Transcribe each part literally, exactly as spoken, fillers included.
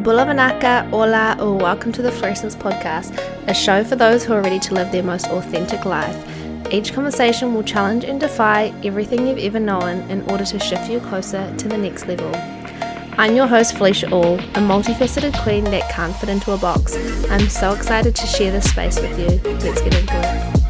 Bula Vanaka, Ola, or welcome to the Florescence Podcast, a show for those who are ready to live their most authentic life. Each conversation will challenge and defy everything you've ever known in order to shift you closer to the next level. I'm your host, Felicia All, a multifaceted queen that can't fit into a box. I'm so excited to share this space with you. Let's get into it.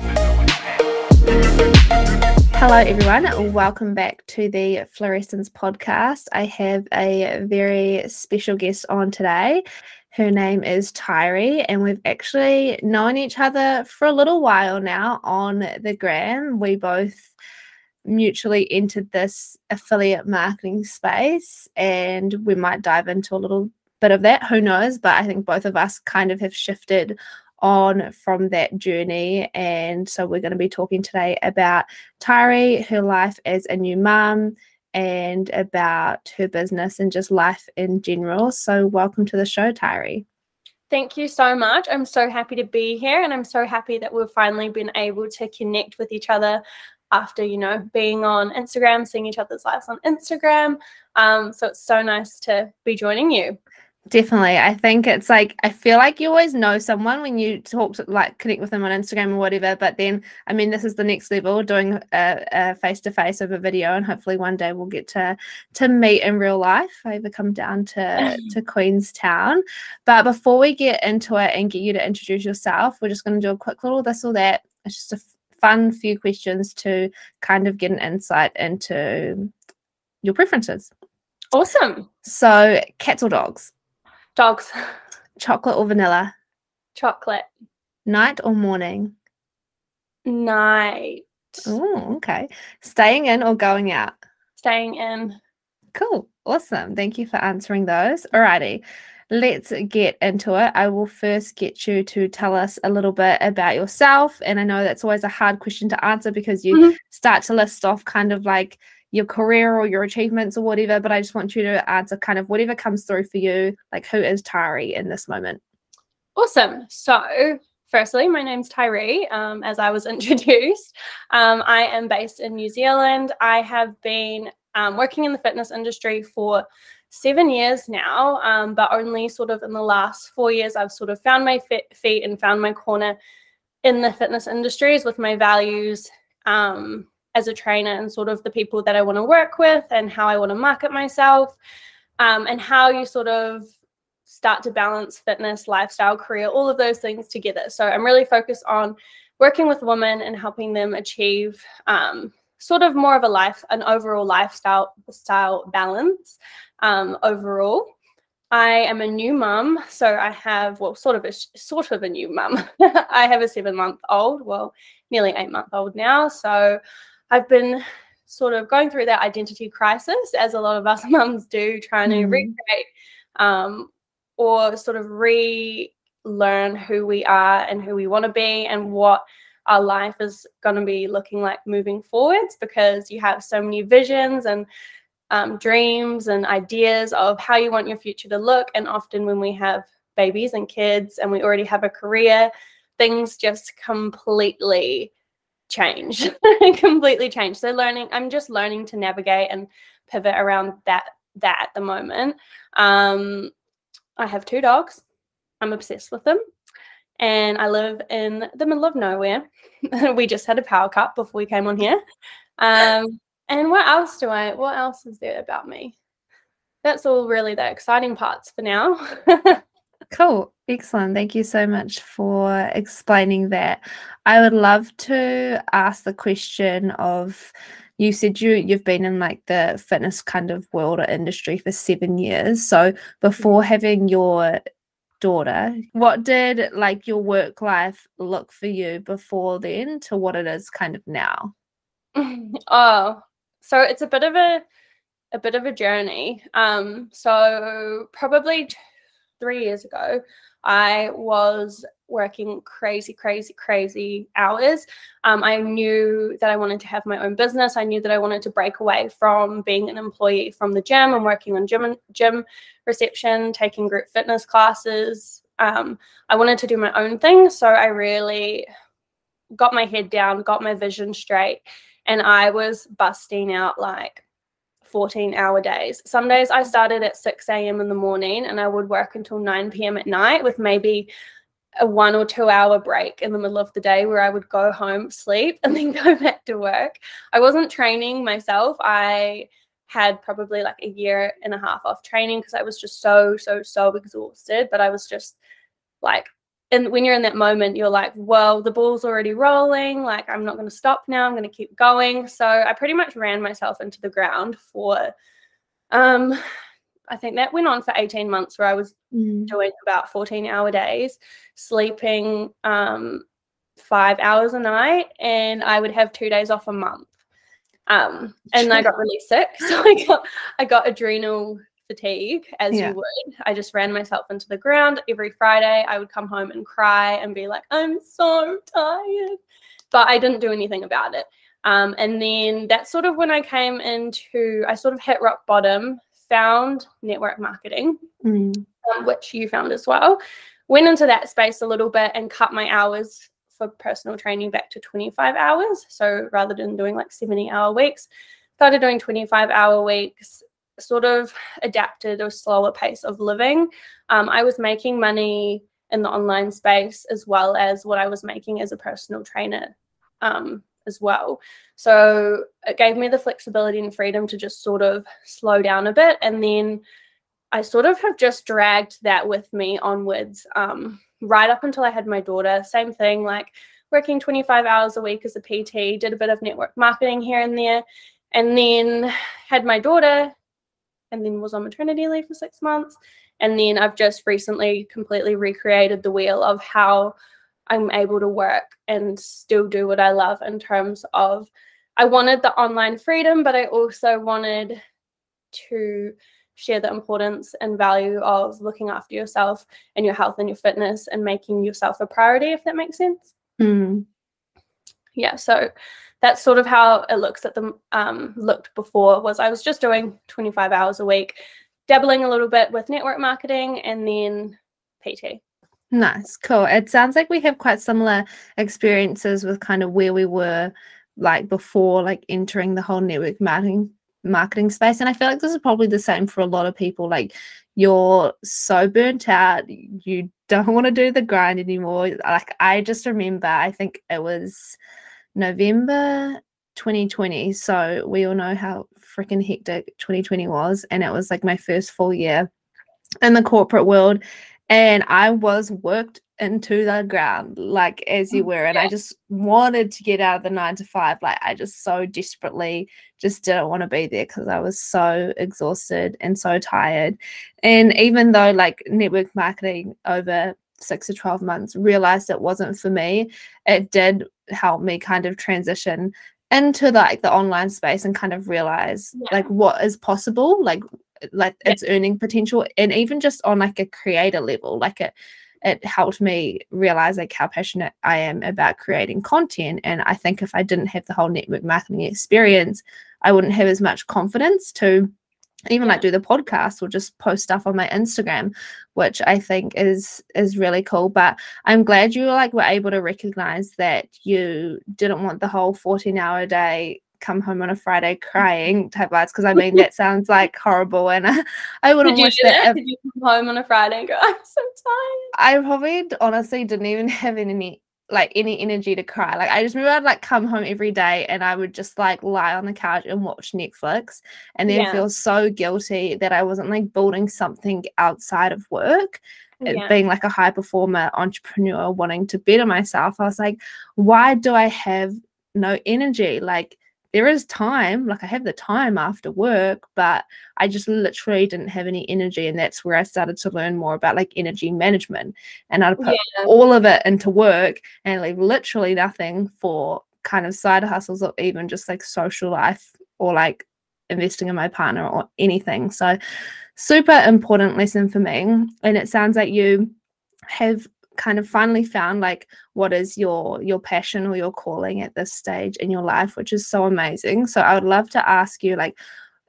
Hello everyone, welcome back to the Florescence Podcast. I have a very special guest on today. Her name is Tyrie, and we've actually known each other for a little while now on the gram. We both mutually entered this affiliate marketing space, and we might dive into a little bit of that, who knows, but I think both of us kind of have shifted on from that journey. And so we're going to be talking today about Tyrie, her life as a new mum, and about her business and just life in general. So welcome to the show, Tyrie. Thank you so much. I'm so happy to be here, and I'm so happy that we've finally been able to connect with each other after, you know, being on Instagram, seeing each other's lives on Instagram. Um, so it's so nice to be joining you. Definitely. I think it's like, I feel like you always know someone when you talk to, like, connect with them on Instagram or whatever, but then, I mean, this is the next level, doing a, a face-to-face over video, and hopefully one day we'll get to to meet in real life if I ever come down to, to Queenstown. But before we get into it and get you to introduce yourself, we're just going to do a quick little this or that. It's just a fun few questions to kind of get an insight into your preferences. Awesome. So, cats or dogs? Dogs. Chocolate or vanilla? Chocolate. Night or morning? Night. Oh, okay. Staying in or going out? Staying in. Cool. Awesome. Thank you for answering those. Alrighty. Let's get into it. I will first get you to tell us a little bit about yourself. And I know that's always a hard question to answer because you mm-hmm. start to list off kind of like your career or your achievements or whatever, but I just want you to answer kind of whatever comes through for you, like who is Tyrie in this moment? Awesome. So firstly, my name's Tyrie, um, as I was introduced. Um, I am based in New Zealand. I have been um, working in the fitness industry for seven years now, um, but only sort of in the last four years, I've sort of found my fit, feet and found my corner in the fitness industries with my values, um, as a trainer and sort of the people that I want to work with and how I want to market myself, um, and how you sort of start to balance fitness, lifestyle, career, all of those things together. So I'm really focused on working with women and helping them achieve um, sort of more of a life, an overall lifestyle style balance um, overall. I am a new mum, so I have, well, sort of a sort of a new mum. I have a seven-month-old, well, nearly eight-month-old now. So I've been sort of going through that identity crisis, as a lot of us mums do, trying to mm. recreate um, or sort of relearn who we are and who we want to be and what our life is going to be looking like moving forwards, because you have so many visions and um, dreams and ideas of how you want your future to look. And often when we have babies and kids and we already have a career, things just completely change completely change. So learning, I'm just learning to navigate and pivot around that that at the moment. Um, I have two dogs. I'm obsessed with them. And I live in the middle of nowhere. We just had a power cut before we came on here. Um, and what else do I, what else is there about me? That's all really the exciting parts for now. Cool. Excellent. Thank you so much for explaining that. I would love to ask the question of, you said you, you've been in like the fitness kind of world or industry for seven years. So before having your daughter, what did like your work life look for you before then to what it is kind of now? Oh, so it's a bit of a, a bit of a journey. Um, so probably t- three years ago, I was working crazy, crazy, crazy hours. Um, I knew that I wanted to have my own business. I knew that I wanted to break away from being an employee from the gym and working on gym, gym reception, taking group fitness classes. Um, I wanted to do my own thing. So I really got my head down, got my vision straight, and I was busting out like fourteen hour days. Some days I started at six a.m. in the morning and I would work until nine p.m. at night with maybe a one or two hour break in the middle of the day where I would go home, sleep, and then go back to work. I wasn't training myself. I had probably like a year and a half off training because I was just so, so, so exhausted. But I was just like, and when you're in that moment, you're like, well, the ball's already rolling. Like, I'm not going to stop now. I'm going to keep going. So I pretty much ran myself into the ground for, um, I think that went on for eighteen months where I was mm. doing about fourteen hour days, sleeping um, five hours a night, and I would have two days off a month. Um, and I got really sick. So I got, I got adrenal fatigue, as yeah. you would. I just ran myself into the ground. Every Friday I would come home and cry and be like, I'm so tired. But I didn't do anything about it. Um, and then that's sort of when I came into, I sort of hit rock bottom, found network marketing, mm. um, which you found as well. Went into that space a little bit and cut my hours for personal training back to twenty-five hours. So rather than doing like seventy hour weeks, started doing twenty-five hour weeks, sort of adapted a slower pace of living. Um, I was making money in the online space as well as what I was making as a personal trainer um, as well. So it gave me the flexibility and freedom to just sort of slow down a bit. And then I sort of have just dragged that with me onwards um, right up until I had my daughter. Same thing, like working twenty-five hours a week as a P T, did a bit of network marketing here and there, and then had my daughter, and then was on maternity leave for six months. And then I've just recently completely recreated the wheel of how I'm able to work and still do what I love in terms of, I wanted the online freedom, but I also wanted to share the importance and value of looking after yourself and your health and your fitness and making yourself a priority, if that makes sense. Mm. Yeah, so that's sort of how it looks at the um, looked before. Was I was just doing twenty-five hours a week, dabbling a little bit with network marketing, and then P T. Nice, cool. It sounds like we have quite similar experiences with kind of where we were like before, like entering the whole network marketing marketing space. And I feel like this is probably the same for a lot of people. Like, you're so burnt out, you don't want to do the grind anymore. Like, I just remember, I think it was November twenty twenty. So we all know how freaking hectic twenty twenty was. And it was like my first full year in the corporate world. And I was worked into the ground, like as you were. And yeah. I just wanted to get out of the nine to five. Like, I just so desperately just didn't want to be there because I was so exhausted and so tired. And even though like network marketing over six to twelve months realized it wasn't for me, it did help me kind of transition into like the online space and kind of realize yeah. like what is possible, like like yeah. its earning potential. And even just on like a creator level, like it it helped me realize like how passionate I am about creating content. And I think if I didn't have the whole network marketing experience, I wouldn't have as much confidence to even like do the podcast or just post stuff on my Instagram, which I think is is really cool. But I'm glad you like were able to recognize that you didn't want the whole fourteen hour day, come home on a Friday crying type vibes, because I mean that sosounds like horrible, and I, I wouldn't Did you wish do that. that? Did you come home on a Friday and go, I'm so tired? I probably honestly didn't even have any like any energy to cry. Like, I just remember I'd like come home every day and I would just like lie on the couch and watch Netflix, and then yeah. feel so guilty that I wasn't like building something outside of work. Yeah. Being like a high performer entrepreneur, wanting to better myself, I was like, why do I have no energy? Like, there is time, like I have the time after work, but I just literally didn't have any energy. And that's where I started to learn more about like energy management, and I'd put yeah. all of it into work and leave literally nothing for kind of side hustles or even just like social life or like investing in my partner or anything. So super important lesson for me. And it sounds like you have kind of finally found like what is your your passion or your calling at this stage in your life, which is so amazing. So I would love to ask you, like,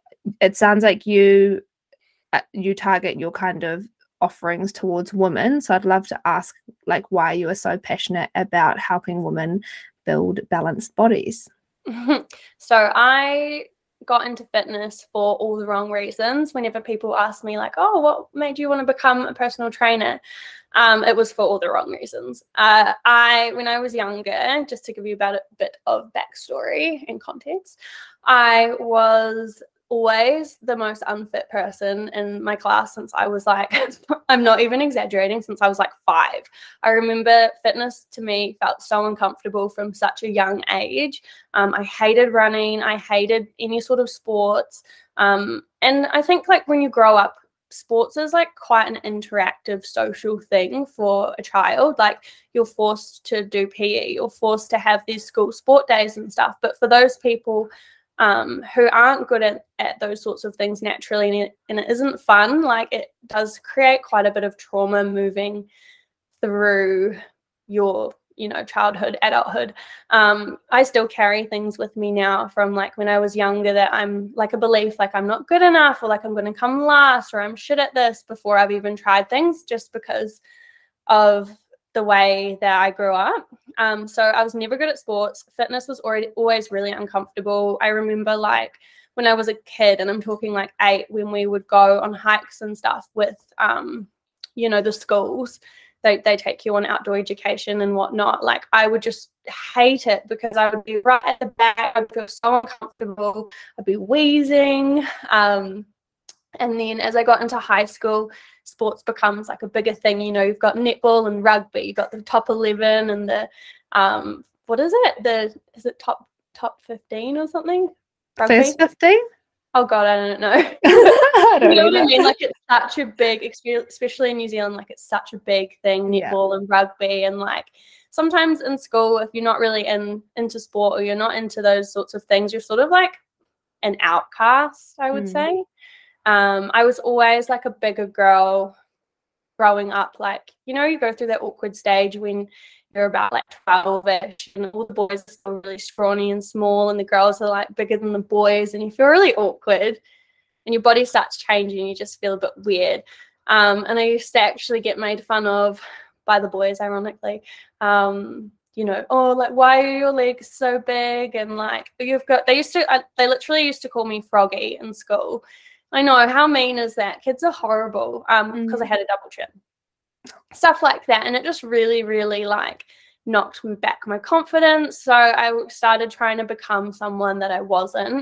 it sounds like you uh, you target your kind of offerings towards women, so I'd love to ask like why you are so passionate about helping women build balanced bodies. So I got into fitness for all the wrong reasons. Whenever people ask me like, oh, what made you want to become a personal trainer? Um, it was for all the wrong reasons. Uh, I, when I was younger, just to give you about a bit of backstory and context, I was always the most unfit person in my class since I was like, I'm not even exaggerating, since I was like five. I remember fitness to me felt so uncomfortable from such a young age. Um, I hated running. I hated any sort of sports. Um, and I think like when you grow up, sports is like quite an interactive social thing for a child. Like you're forced to do P E, you're forced to have these school sport days and stuff. But for those people um, who aren't good at, at those sorts of things naturally, and it, and it isn't fun, like it does create quite a bit of trauma moving through your, you know, childhood, adulthood. Um, I still carry things with me now from like when I was younger, that I'm like a belief, like I'm not good enough, or like I'm going to come last, or I'm shit at this before I've even tried things, just because of the way that I grew up. Um, so I was never good at sports. Fitness was already always really uncomfortable. I remember like when I was a kid, and I'm talking like eight, when we would go on hikes and stuff with, um, you know, the schools, they, they take you on outdoor education and whatnot. Like I would just hate it because I would be right at the back. I'd feel so uncomfortable. I'd be wheezing. Um, and then as I got into high school, sports becomes like a bigger thing. You know, you've got netball and rugby, you've got the top eleven and the, um, what is it? The, is it top, top fifteen or something? Rugby? First fifteen? Oh God, I don't know. I don't You know what I either. mean? Like it's such a big, especially in New Zealand, like it's such a big thing, netball and rugby. And like sometimes in school, if you're not really in into sport, or you're not into those sorts of things, you're sort of like an outcast, I would Mm. say. Um, I was always like a bigger girl growing up. Like, you know, you go through that awkward stage when you're about like twelve-ish, and all the boys are still really scrawny and small, and the girls are like bigger than the boys, and you feel really awkward, and your body starts changing. You just feel a bit weird. Um, and I used to actually get made fun of by the boys, ironically. Um, you know, oh, like, why are your legs so big? And like, you've got, they used to, uh, they literally used to call me Froggy in school. I know, how mean is that? Kids are horrible. Um, because Mm. I had a double chin. Stuff like that. And it just really, really like knocked me back my confidence. So I started trying to become someone that I wasn't.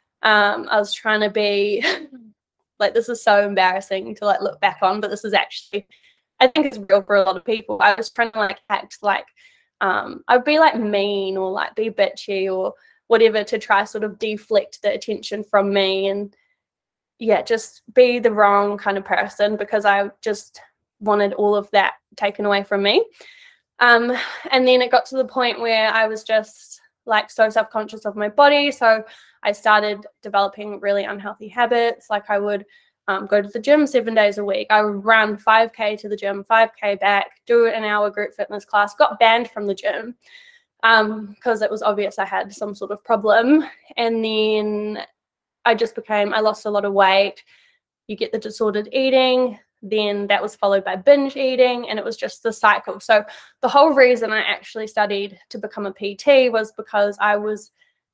Um, I was trying to be like, this is so embarrassing to like look back on, but this is actually, I think it's real for a lot of people. I was trying to like act like, um, I'd be like mean, or like be bitchy or whatever, to try sort of deflect the attention from me, and yeah, just be the wrong kind of person, because I just wanted all of that taken away from me. Um, and then it got to the point where I was just like so self-conscious of my body. So I started developing really unhealthy habits. Like I would um, go to the gym seven days a week. I would run five K to the gym, five K back, do an hour group fitness class, got banned from the gym because um, it was obvious I had some sort of problem. And then I just became, I lost a lot of weight. You get the disordered eating, then that was followed by binge eating, and it was just the cycle. So the whole reason I actually studied to become a P T was because I was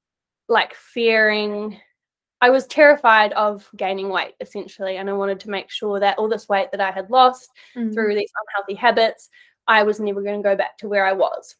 like fearing, I was terrified of gaining weight essentially, and I wanted to make sure that all this weight that I had lost mm. through these unhealthy habits, I was never going to go back to where I was.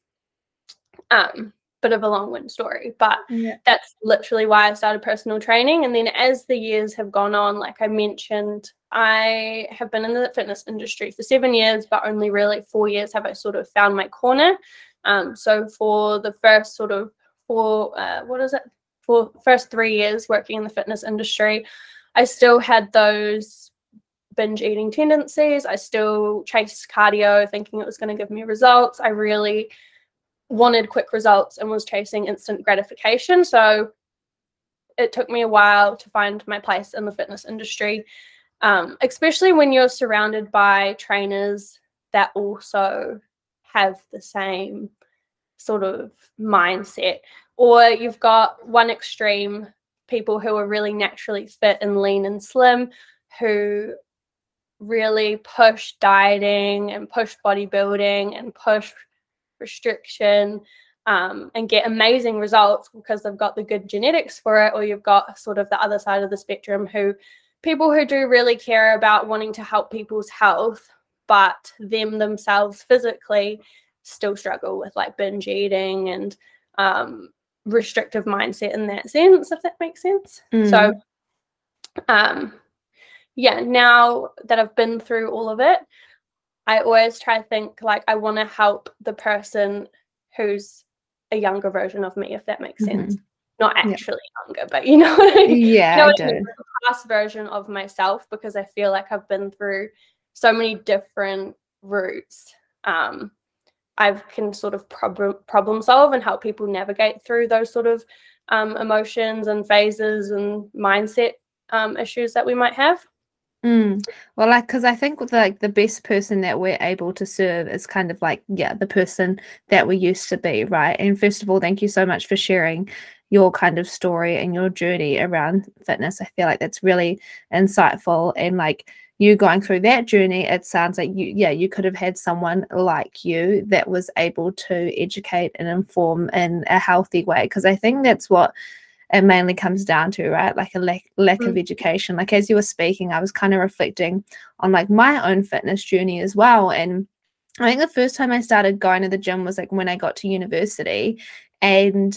Um, bit of a long-winded story, but yeah. That's literally why I started personal training. And then as the years have gone on, like I mentioned, I have been in the fitness industry for seven years, but only really four years have I sort of found my corner. Um, so for the first sort of four, uh, what is it? For first three years working in the fitness industry, I still had those binge eating tendencies. I still chased cardio thinking it was going to give me results. I really wanted quick results and was chasing instant gratification. So it took me a while to find my place in the fitness industry, um, especially when you're surrounded by trainers that also have the same sort of mindset. Or you've got one extreme, people who are really naturally fit and lean and slim, who really push dieting and push bodybuilding and push restriction um, and get amazing results because they've got the good genetics for it, or you've got sort of the other side of the spectrum who people who do really care about wanting to help people's health, but them themselves physically still struggle with like binge eating and um, restrictive mindset in that sense, if that makes sense. Mm. So um, yeah, now that I've been through all of it, I always try to think like I want to help the person who's a younger version of me, if that makes mm-hmm. sense. Not actually yeah. younger, but you know what I mean? Yeah, you know I do. I mean? A past version of myself, because I feel like I've been through so many different routes. Um, I can sort of problem problem solve and help people navigate through those sort of um, emotions and phases and mindset um, issues that we might have. Mm. Well, like, because I think with like the best person that we're able to serve is kind of like, yeah, the person that we used to be, right? And first of all, thank you so much for sharing your kind of story and your journey around fitness. I feel like that's really insightful. And like you going through that journey, it sounds like you, yeah, you could have had someone like you that was able to educate and inform in a healthy way. Because I think that's what it mainly comes down to, right? Like a lack, lack mm. of education. Like as you were speaking, I was kind of reflecting on like my own fitness journey as well. And I think the first time I started going to the gym was like when I got to university, and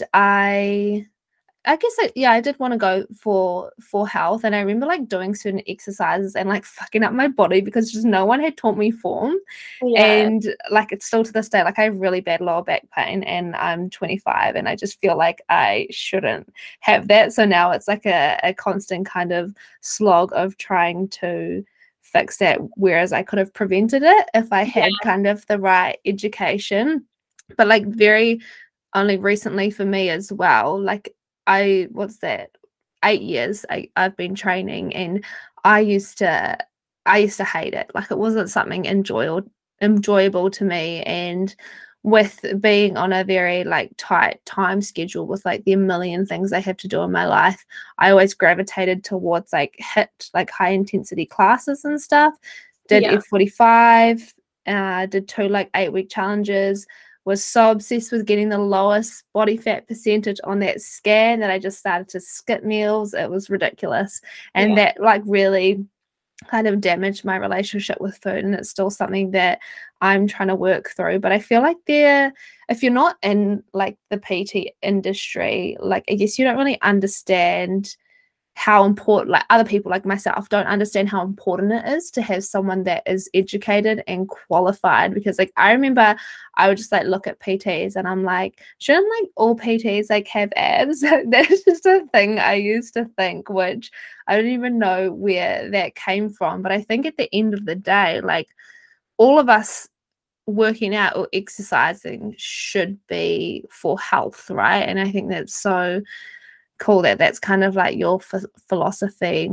I I guess I, yeah, I did want to go for for health, and I remember like doing certain exercises and like fucking up my body because just no one had taught me form. Yeah. And like it's still to this day, like I have really bad lower back pain, and I'm twenty-five, and I just feel like I shouldn't have that. So now it's like a, a constant kind of slog of trying to fix that, whereas I could have prevented it if I had yeah. kind of the right education. But like very only recently for me as well, like I, what's that, eight years I, I've been training, and I used to, I used to hate it. Like it wasn't something enjoyable, enjoyable to me. And with being on a very like tight time schedule with like the million things I have to do in my life, I always gravitated towards like HIIT, like high intensity classes and stuff. Did yeah. F forty-five, uh, did two like eight week challenges, was so obsessed with getting the lowest body fat percentage on that scan that I just started to skip meals. It was ridiculous. And yeah. that like really kind of damaged my relationship with food. And it's still something that I'm trying to work through. But I feel like there, if you're not in like the P T industry, like I guess you don't really understand how important, like other people like myself don't understand how important it is to have someone that is educated and qualified. Because like I remember I would just like look at P Ts and I'm like, shouldn't like all P Ts like have abs? That's just a thing I used to think, which I don't even know where that came from. But I think at the end of the day, like all of us working out or exercising should be for health, right? And I think that's so cool that that's kind of like your f- philosophy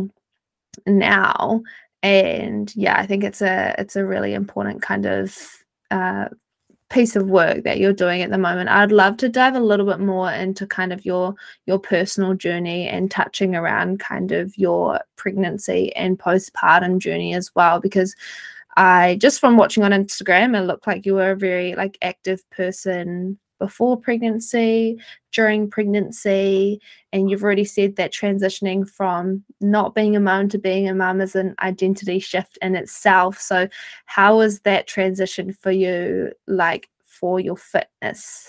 now. And yeah, I think it's a it's a really important kind of uh piece of work that you're doing at the moment. I'd love to dive a little bit more into kind of your your personal journey and touching around kind of your pregnancy and postpartum journey as well, because I just from watching on Instagram, it looked like you were a very like active person before pregnancy, during pregnancy, and you've already said that transitioning from not being a mum to being a mum is an identity shift in itself. So how was that transition for you, like for your fitness?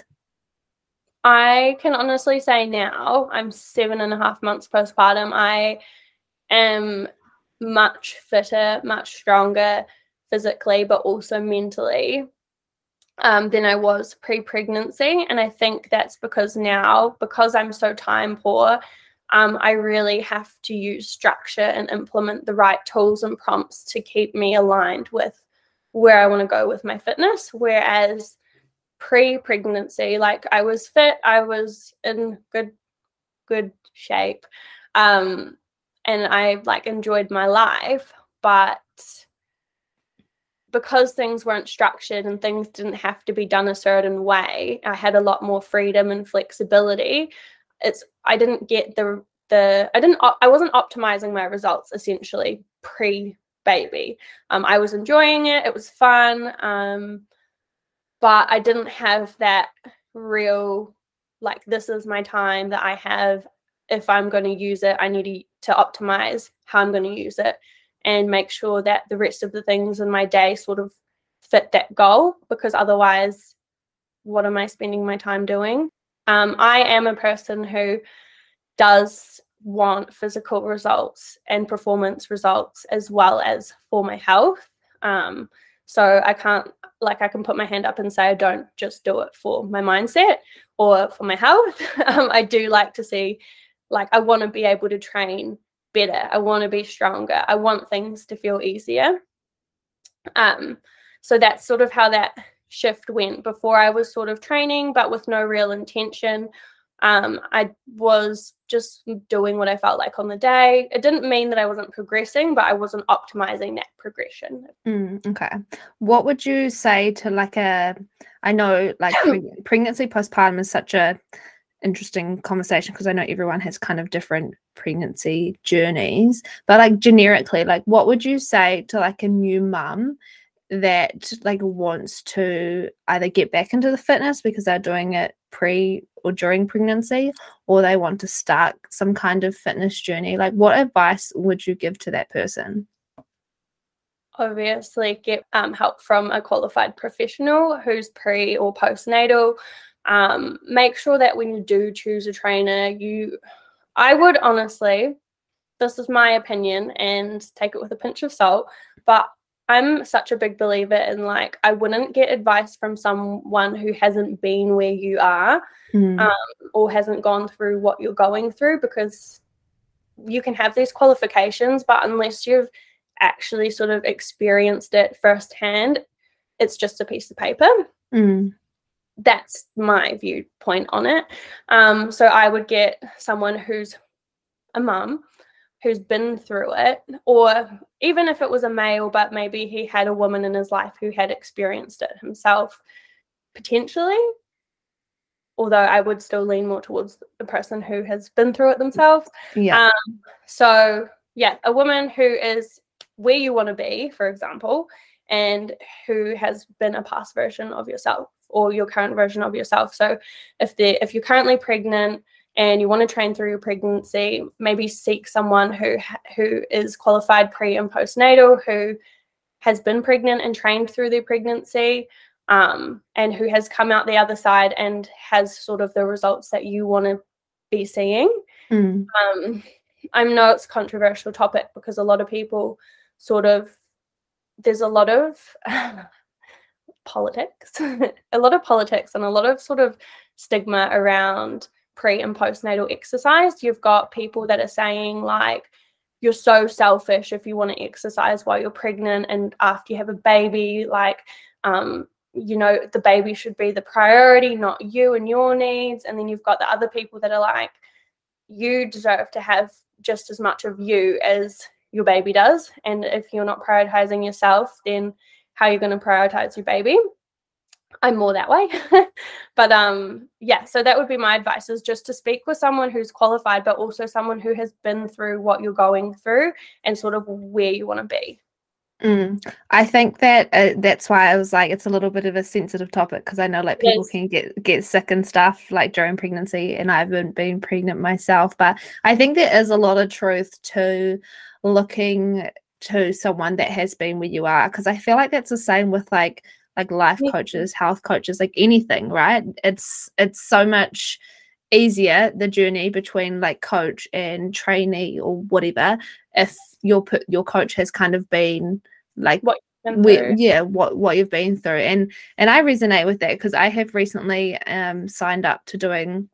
I can honestly say now, I'm seven and a half months postpartum, I am much fitter, much stronger physically, but also mentally. Um, than I was pre-pregnancy. And I think that's because now, because I'm so time poor, um, I really have to use structure and implement the right tools and prompts to keep me aligned with where I want to go with my fitness. Whereas pre-pregnancy, like I was fit, I was in good, good shape. Um, and I like enjoyed my life, but because things weren't structured and things didn't have to be done a certain way, I had a lot more freedom and flexibility. It's I didn't get the the I didn't I wasn't optimizing my results essentially pre-baby. Um, I was enjoying it. It was fun, um, but I didn't have that real, like, this is my time that I have. If I'm going to use it, I need to, to optimize how I'm going to use it and make sure that the rest of the things in my day sort of fit that goal, because otherwise, what am I spending my time doing? Um, I am a person who does want physical results and performance results as well as for my health. Um, so I can't, like, I can put my hand up and say I don't just do it for my mindset or for my health. um, I do like to see, like, I want to be able to train better. I want to be stronger. I want things to feel easier. Um, so that's sort of how that shift went. Before, I was sort of training, but with no real intention. Um, I was just doing what I felt like on the day. It didn't mean that I wasn't progressing, but I wasn't optimizing that progression. Mm, okay. What would you say to, like, a, I know, like, preg- pregnancy postpartum is such a interesting conversation because I know everyone has kind of different pregnancy journeys, but like generically, like, what would you say to like a new mum that like wants to either get back into the fitness because they're doing it pre or during pregnancy, or they want to start some kind of fitness journey? Like, what advice would you give to that person? Obviously, get um, help from a qualified professional who's pre or postnatal. Um, make sure that when you do choose a trainer, you, I would honestly, this is my opinion and take it with a pinch of salt, but I'm such a big believer in, like, I wouldn't get advice from someone who hasn't been where you are Mm. um, or hasn't gone through what you're going through, because you can have these qualifications, but unless you've actually sort of experienced it firsthand, it's just a piece of paper. Mm. That's my viewpoint on it. Um, so I would get someone who's a mum, who's been through it, or even if it was a male, but maybe he had a woman in his life who had experienced it himself, potentially. Although I would still lean more towards the person who has been through it themselves. Yeah. Um, so yeah, a woman who is where you want to be, for example, and who has been a past version of yourself or your current version of yourself. So if they if you're currently pregnant and you want to train through your pregnancy, maybe seek someone who who is qualified pre and postnatal, who has been pregnant and trained through their pregnancy, um, and who has come out the other side and has sort of the results that you want to be seeing. Mm. Um, I know it's a controversial topic because a lot of people sort of, there's a lot of politics, a lot of politics and a lot of sort of stigma around pre and postnatal exercise. You've got people that are saying, like, you're so selfish if you want to exercise while you're pregnant and after you have a baby, like, um, you know, the baby should be the priority, not you and your needs. And then you've got the other people that are like, you deserve to have just as much of you as your baby does. And if you're not prioritizing yourself, then how are you going to prioritize your baby? I'm more that way. But um, yeah, so that would be my advice, is just to speak with someone who's qualified, but also someone who has been through what you're going through and sort of where you want to be. Mm. I think that uh, that's why I was like, it's a little bit of a sensitive topic, because I know like people Yes. can get get sick and stuff like during pregnancy, and I haven't been pregnant myself, but I think there is a lot of truth to looking to someone that has been where you are, because I feel like that's the same with like like life coaches, health coaches, like anything, right? It's it's so much easier, the journey between like coach and trainee or whatever, if your your coach has kind of been like What we, yeah what what you've been through. and and I resonate with that, because I have recently um signed up to doing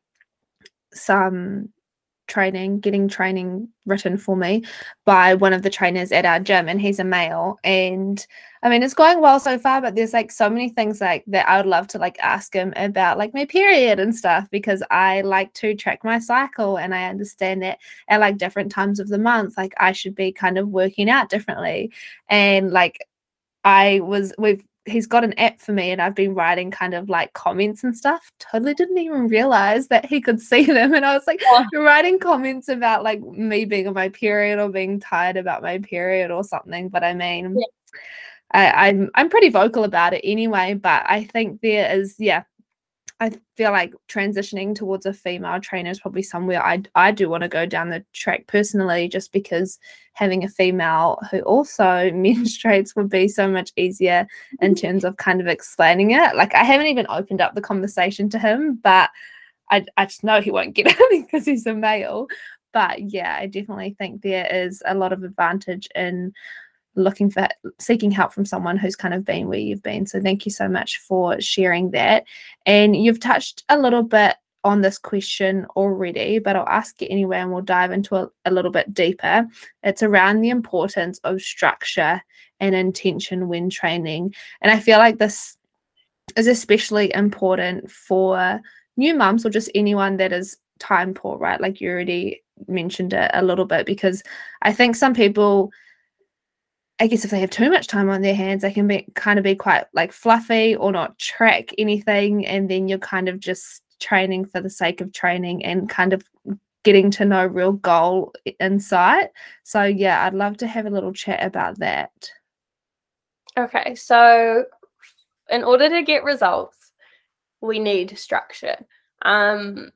some training, getting training written for me by one of the trainers at our gym, and he's a male, and I mean it's going well so far, but there's like so many things like that I would love to like ask him about, like my period and stuff, because I like to track my cycle, and I understand that at like different times of the month, like I should be kind of working out differently. And like I was we've he's got an app for me, and I've been writing kind of like comments and stuff. Totally didn't even realize that he could see them. And I was like Yeah. writing comments about like me being on my period or being tired about my period or something. But I mean, Yeah. I, I'm I'm pretty vocal about it anyway. But I think there is, yeah, I feel like transitioning towards a female trainer is probably somewhere I I do want to go down the track personally, just because having a female who also menstruates would be so much easier in terms of kind of explaining it. Like, I haven't even opened up the conversation to him, but I, I just know he won't get it because he's a male. But yeah, I definitely think there is a lot of advantage in looking for seeking help from someone who's kind of been where you've been. So thank you so much for sharing that. And you've touched a little bit on this question already, but I'll ask it anyway, and we'll dive into a, a little bit deeper. It's around the importance of structure and intention when training. And I feel like this is especially important for new mums or just anyone that is time poor, right? Like you already mentioned it a little bit, because I think some people, I guess if they have too much time on their hands, they can be kind of be quite like fluffy or not track anything. And then you're kind of just training for the sake of training and kind of getting to no real goal in sight. So yeah, I'd love to have a little chat about that. Okay, so in order to get results, we need structure. Um,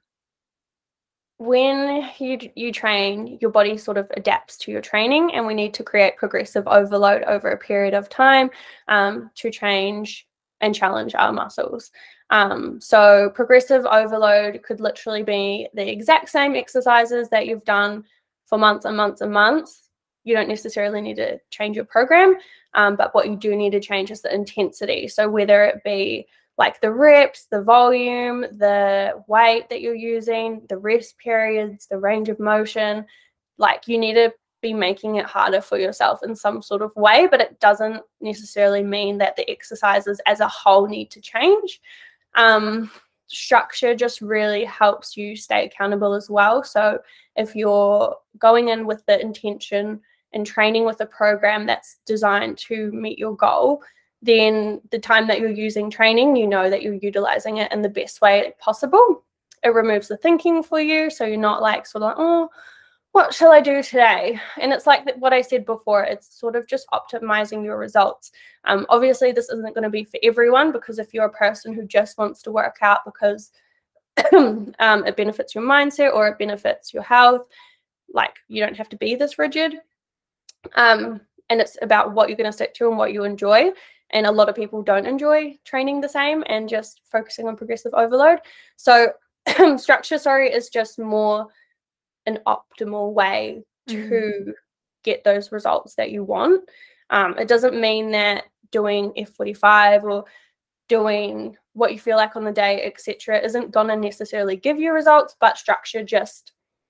when you you train, your body sort of adapts to your training, and we need to create progressive overload over a period of time um, to change and challenge our muscles. Um, so progressive overload could literally be the exact same exercises that you've done for months and months and months. You don't necessarily need to change your program, um, but what you do need to change is the intensity. So whether it be like the reps, the volume, the weight that you're using, the rest periods, the range of motion, like you need to be making it harder for yourself in some sort of way, but it doesn't necessarily mean that the exercises as a whole need to change. Um, structure just really helps you stay accountable as well. So if you're going in with the intention and training with a program that's designed to meet your goal, then the time that you're using training, you know that you're utilizing it in the best way possible. It removes the thinking for you. So you're not like sort of like, oh, what shall I do today? And it's like what I said before, it's sort of just optimizing your results. Um, obviously, this isn't going to be for everyone, because if you're a person who just wants to work out because um, it benefits your mindset or it benefits your health, like you don't have to be this rigid. Um, and it's about what you're going to stick to and what you enjoy. And a lot of people don't enjoy training the same and just focusing on progressive overload. So structure, sorry, is just more an optimal way to mm-hmm. get those results that you want. Um, it doesn't mean that doing F forty-five or doing what you feel like on the day, et cetera, isn't going to necessarily give you results, but structure just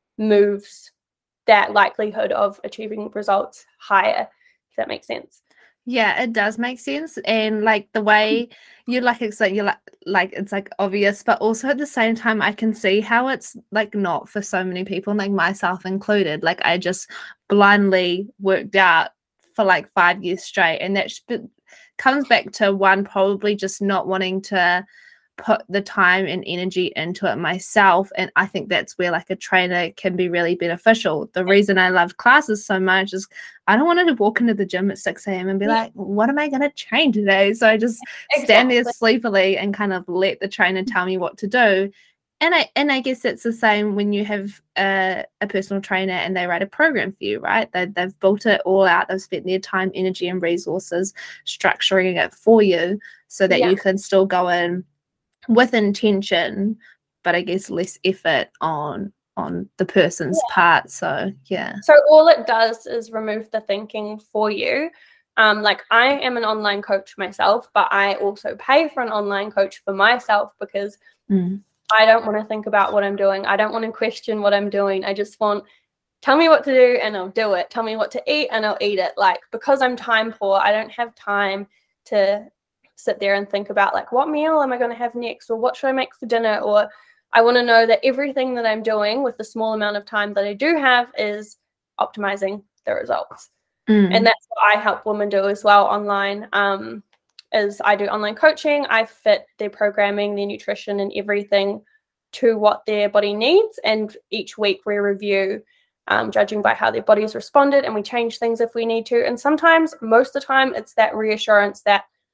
moves that likelihood of achieving results higher, if that makes sense. Yeah, it does make sense. And like the way you like it's like you're like like it's like obvious, but also at the same time I can see how it's like not for so many people, like myself included. Like I just blindly worked out for like five years straight, and that comes back to one, probably just not wanting to put the time and energy into it myself. And I think that's where like a trainer can be really beneficial. The reason I loved classes so much is I don't want to walk into the gym at six a.m. and be yeah. like, what am I going to train today? So I just exactly. stand there sleepily and kind of let the trainer tell me what to do. And I and I guess it's the same when you have a, a personal trainer and they write a program for you, right? They, they've built it all out. They've spent their time, energy, and resources structuring it for you so that yeah. you can still go in with intention, but I guess less effort on on the person's yeah. part. So yeah. So all it does is remove the thinking for you. Um, like I am an online coach myself, but I also pay for an online coach for myself because mm. I don't want to think about what I'm doing. I don't want to question what I'm doing. I just want, tell me what to do and I'll do it. Tell me what to eat and I'll eat it. Like, because I'm time poor, I don't have time to sit there and think about like, what meal am I going to have next, or what should I make for dinner? Or I want to know that everything that I'm doing with the small amount of time that I do have is optimizing the results. Mm. And that's what I help women do as well online. Um, is I do online coaching. I fit their programming, their nutrition, and everything to what their body needs. And each week we review, um, judging by how their body's responded, and we change things if we need to. And sometimes, most of the time, it's that reassurance that,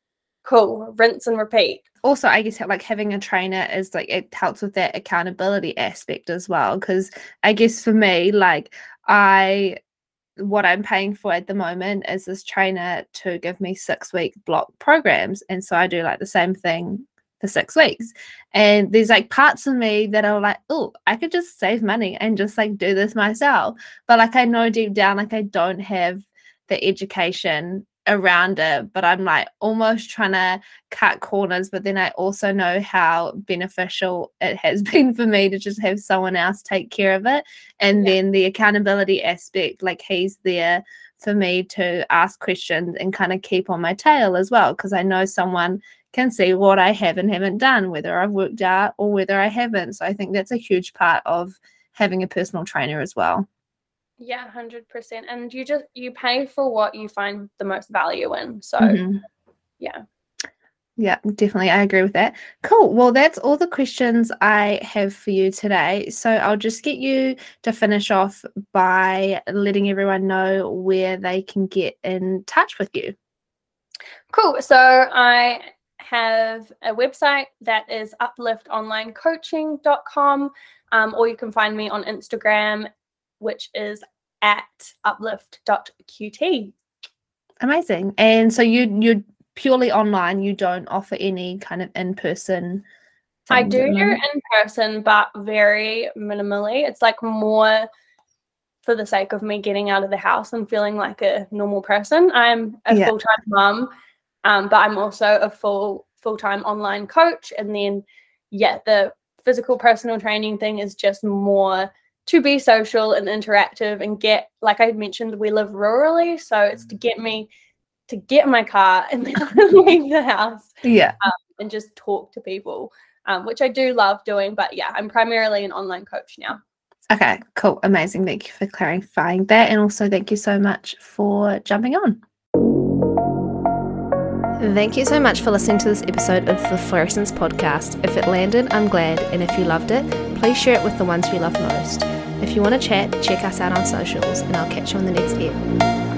cool, rinse and repeat. Also, I guess like having a trainer is like, it helps with that accountability aspect as well. Because I guess for me, like I, what I'm paying for at the moment is this trainer to give me six week block programs. And so I do like the same thing for six weeks. And there's like parts of me that are like, oh, I could just save money and just like do this myself. But like I know deep down, like I don't have the education around it, but I'm like almost trying to cut corners. But then I also know how beneficial it has been for me to just have someone else take care of it. And yeah. then the accountability aspect, like he's there for me to ask questions and kind of keep on my tail as well, because I know someone can see what I have and haven't done, whether I've worked out or whether I haven't. So I think that's a huge part of having a personal trainer as well. Yeah, one hundred percent. And you just, you pay for what you find the most value in. So, mm-hmm. yeah. Yeah, definitely. I agree with that. Cool. Well, that's all the questions I have for you today. So I'll just get you to finish off by letting everyone know where they can get in touch with you. Cool. So I have a website that is uplift online coaching dot com, um, or you can find me on Instagram, which is at uplift dot q t. Amazing. And so you, you're purely online, you don't offer any kind of in-person? I do do in-person, but very minimally. It's like more for the sake of me getting out of the house and feeling like a normal person. I'm a yeah. full-time mum, um, but I'm also a full, full-time online coach. And then, yeah, the physical personal training thing is just more to be social and interactive and get, like I mentioned, we live rurally, so it's to get me to get in my car and then leave the house, yeah, um, and just talk to people, um, which I do love doing. But yeah, I'm primarily an online coach now. Okay, cool, amazing. Thank you for clarifying that, and also thank you so much for jumping on. Thank you so much for listening to this episode of the Florescence podcast. If it landed, I'm glad, and if you loved it, please share it with the ones you love most. If you want to chat, check us out on socials, and I'll catch you on the next ep.